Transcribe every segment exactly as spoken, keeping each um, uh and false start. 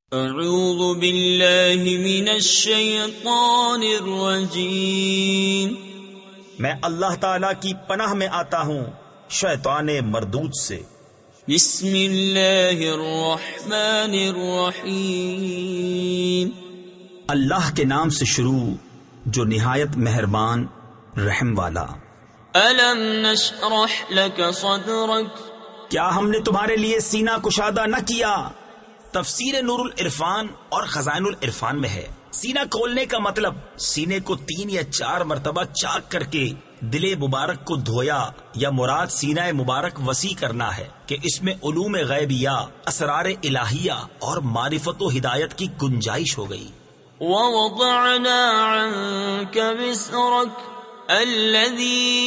اعوذ باللہ من الشیطان الرجیم، میں اللہ تعالی کی پناہ میں آتا ہوں شیطان مردود سے۔ بسم اللہ الرحمن الرحیم، اللہ کے نام سے شروع جو نہایت مہربان رحم والا۔ الم نشرح لک صدرک، کیا ہم نے تمہارے لیے سینہ کشادہ نہ کیا؟ تفسیر نور العرفان اور خزائن العرفان میں ہے سینہ کھولنے کا مطلب سینے کو تین یا چار مرتبہ چاک کر کے دل مبارک کو دھویا، یا مراد سینہ مبارک وسیع کرنا ہے کہ اس میں علوم غیبیہ، اسرار الہیہ اور معرفت و ہدایت کی گنجائش ہو گئی۔ ووضعنا عنك وزرك الذي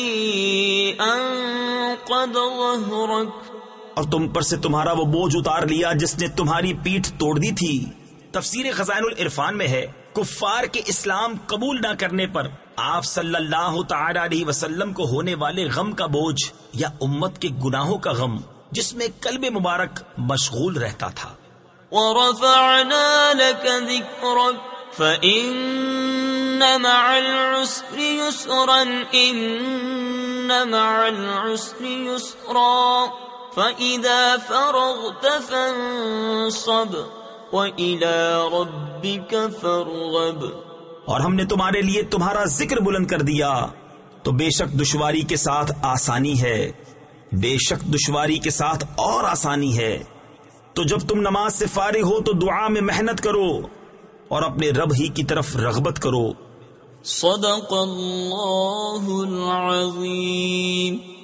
انقض ظهرك، اور تم پر سے تمہارا وہ بوجھ اتار لیا جس نے تمہاری پیٹھ توڑ دی تھی۔ تفسیر خزائن العرفان میں ہے کفار کے اسلام قبول نہ کرنے پر آپ صلی اللہ تعالی علیہ وسلم کو ہونے والے غم کا بوجھ یا امت کے گناہوں کا غم جس میں قلب مبارک مشغول رہتا تھا۔ ورفعنا لك ذكرك فإن مع العسر يسرا إن مع العسر يسرا فَإِذَا فَرَغْتَ فَانصَبْ وَإِلَى رَبِّكَ فَارْغَب، اور ہم نے تمہارے لیے تمہارا ذکر بلند کر دیا تو بے شک دشواری کے ساتھ آسانی ہے، بے شک دشواری کے ساتھ اور آسانی ہے۔ تو جب تم نماز سے فارغ ہو تو دعا میں محنت کرو اور اپنے رب ہی کی طرف رغبت کرو۔ صدق اللہ العظیم۔